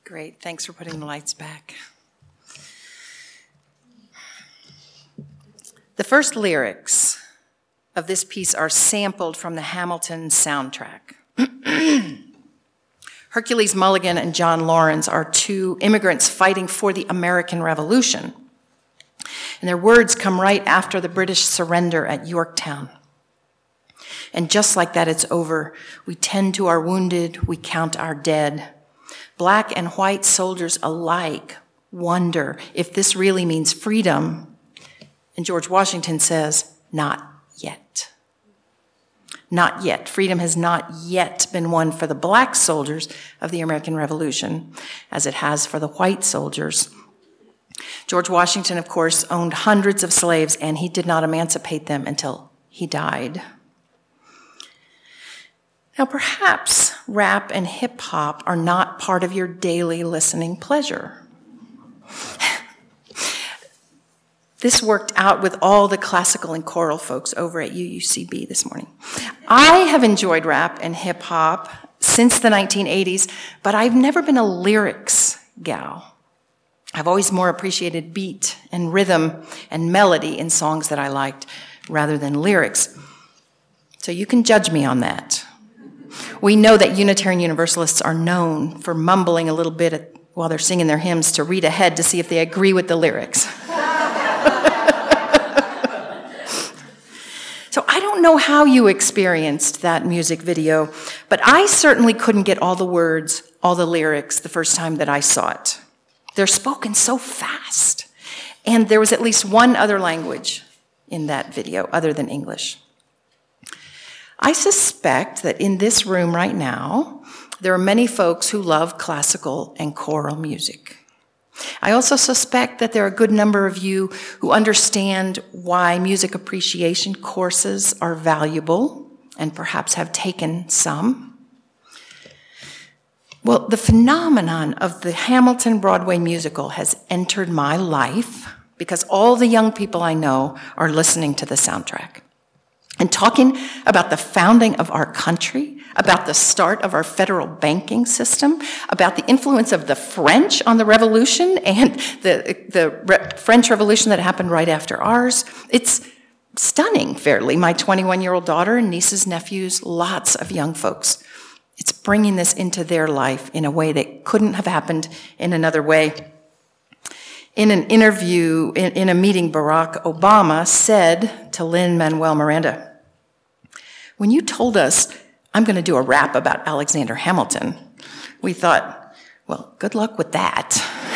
Great, thanks for putting the lights back. The first lyrics of this piece are sampled from the Hamilton soundtrack. Hercules Mulligan and John Laurens are two immigrants fighting for the American Revolution. And their words come right after the British surrender at Yorktown. And just like that, it's over. We tend to our wounded, we count our dead. Black and white soldiers alike wonder if this really means freedom. And George Washington says, not yet. Not yet. Freedom has not yet been won for the black soldiers of the American Revolution, as it has for the white soldiers. George Washington, of course, owned hundreds of slaves, and he did not emancipate them until he died. Now, perhaps rap and hip-hop are not part of your daily listening pleasure. This worked out with all the classical and choral folks over at UUCB this morning. I have enjoyed rap and hip-hop since the 1980s, but I've never been a lyrics gal. I've always more appreciated beat and rhythm and melody in songs that I liked rather than lyrics. So you can judge me on that. We know that Unitarian Universalists are known for mumbling a little bit while they're singing their hymns to read ahead to see if they agree with the lyrics. So I don't know how you experienced that music video, but I certainly couldn't get all the words, all the lyrics the first time that I saw it. They're spoken so fast. And there was at least one other language in that video other than English. I suspect that in this room right now, there are many folks who love classical and choral music. I also suspect that there are a good number of you who understand why music appreciation courses are valuable and perhaps have taken some. Well, the phenomenon of the Hamilton Broadway musical has entered my life because all the young people I know are listening to the soundtrack and talking about the founding of our country, about the start of our federal banking system, about the influence of the French on the Revolution and the French Revolution that happened right after ours. It's stunning, fairly. My 21-year-old daughter and nieces, nephews, lots of young folks. It's bringing this into their life in a way that couldn't have happened in another way. In an interview, in a meeting, Barack Obama said to Lin-Manuel Miranda, "When you told us, I'm going to do a rap about Alexander Hamilton," we thought, well, good luck with that.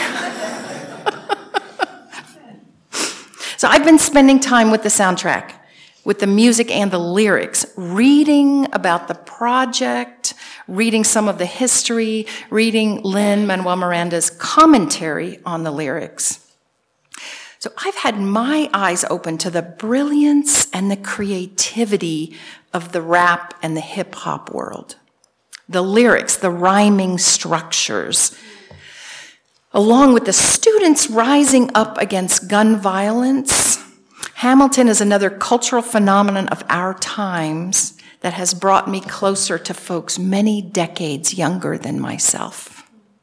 So I've been spending time with the soundtrack, with the music and the lyrics, reading about the project, reading some of the history, reading Lin-Manuel Miranda's commentary on the lyrics. So I've had my eyes open to the brilliance and the creativity of the rap and the hip-hop world. The lyrics, the rhyming structures, along with the students rising up against gun violence. Hamilton is another cultural phenomenon of our times that has brought me closer to folks many decades younger than myself.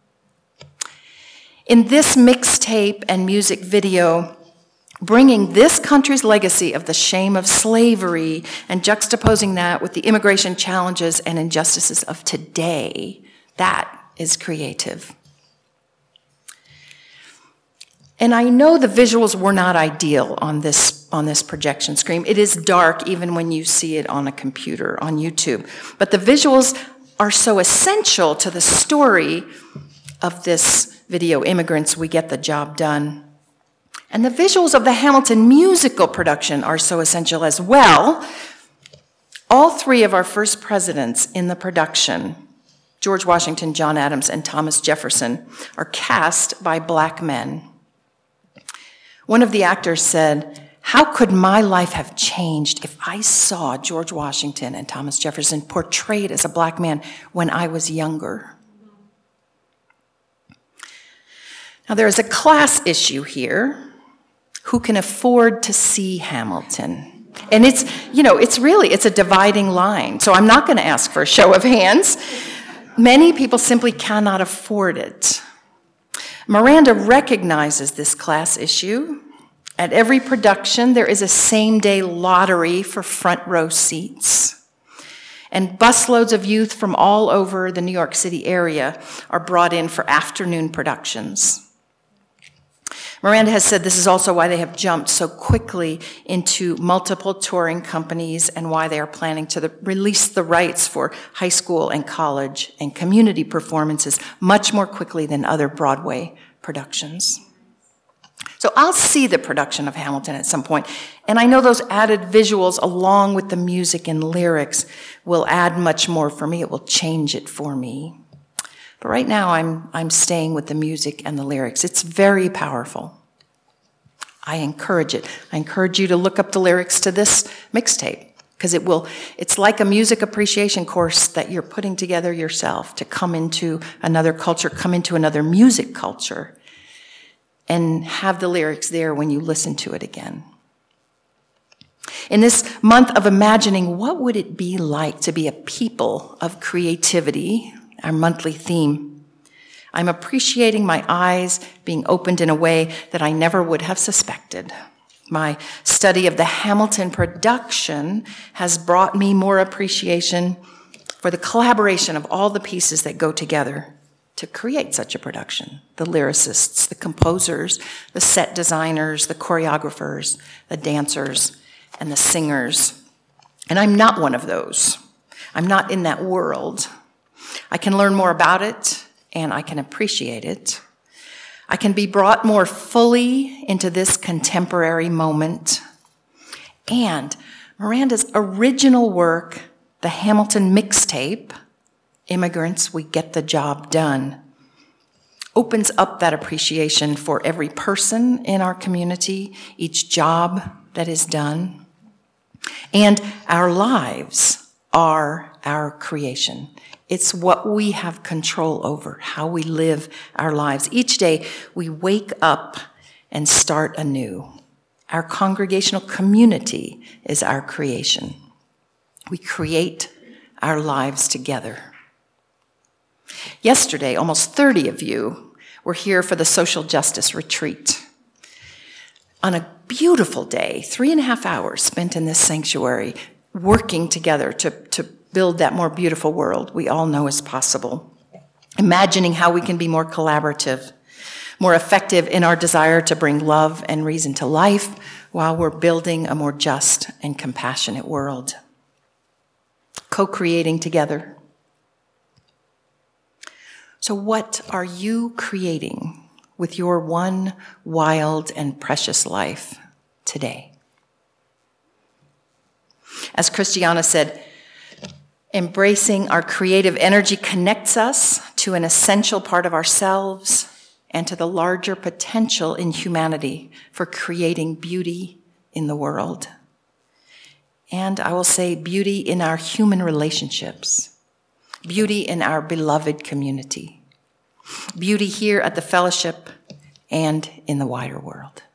In this mixtape and music video, bringing this country's legacy of the shame of slavery and juxtaposing that with the immigration challenges and injustices of today, that is creative. And I know the visuals were not ideal on this projection screen. It is dark even when you see it on a computer, on YouTube. But the visuals are so essential to the story of this video, Immigrants, We Get the Job Done. And the visuals of the Hamilton musical production are so essential as well. All three of our first presidents in the production, George Washington, John Adams, and Thomas Jefferson, are cast by black men. One of the actors said, "How could my life have changed if I saw George Washington and Thomas Jefferson portrayed as a black man when I was younger?" Now, there is a class issue here. Who can afford to see Hamilton? And it's a dividing line. So I'm not going to ask for a show of hands. Many people simply cannot afford it. Miranda recognizes this class issue. At every production, there is a same-day lottery for front row seats. And busloads of youth from all over the New York City area are brought in for afternoon productions. Miranda has said this is also why they have jumped so quickly into multiple touring companies and why they are planning to release the rights for high school and college and community performances much more quickly than other Broadway productions. So I'll see the production of Hamilton at some point, and I know those added visuals along with the music and lyrics will add much more for me. It will change it for me. But right now I'm staying with the music and the lyrics. It's very powerful. I encourage it. I encourage you to look up the lyrics to this mixtape because it's like a music appreciation course that you're putting together yourself to come into another culture, come into another music culture, and have the lyrics there when you listen to it again. In this month of imagining, what would it be like to be a people of creativity, our monthly theme, I'm appreciating my eyes being opened in a way that I never would have suspected. My study of the Hamilton production has brought me more appreciation for the collaboration of all the pieces that go together to create such a production. The lyricists, the composers, the set designers, the choreographers, the dancers, and the singers. And I'm not one of those. I'm not in that world. I can learn more about it, and I can appreciate it. I can be brought more fully into this contemporary moment. And Miranda's original work, the Hamilton mixtape, Immigrants, We Get the Job Done, opens up that appreciation for every person in our community, each job that is done. And our lives are our creation. It's what we have control over, how we live our lives. Each day we wake up and start anew. Our congregational community is our creation. We create our lives together. Yesterday, almost 30 of you were here for the social justice retreat. On a beautiful day, 3.5 hours spent in this sanctuary, working together to build that more beautiful world we all know is possible. Imagining how we can be more collaborative, more effective in our desire to bring love and reason to life while we're building a more just and compassionate world. Co-creating together. So what are you creating with your one wild and precious life today? As Christiana said, embracing our creative energy connects us to an essential part of ourselves and to the larger potential in humanity for creating beauty in the world. And I will say beauty in our human relationships. Beauty in our beloved community. Beauty here at the fellowship and in the wider world.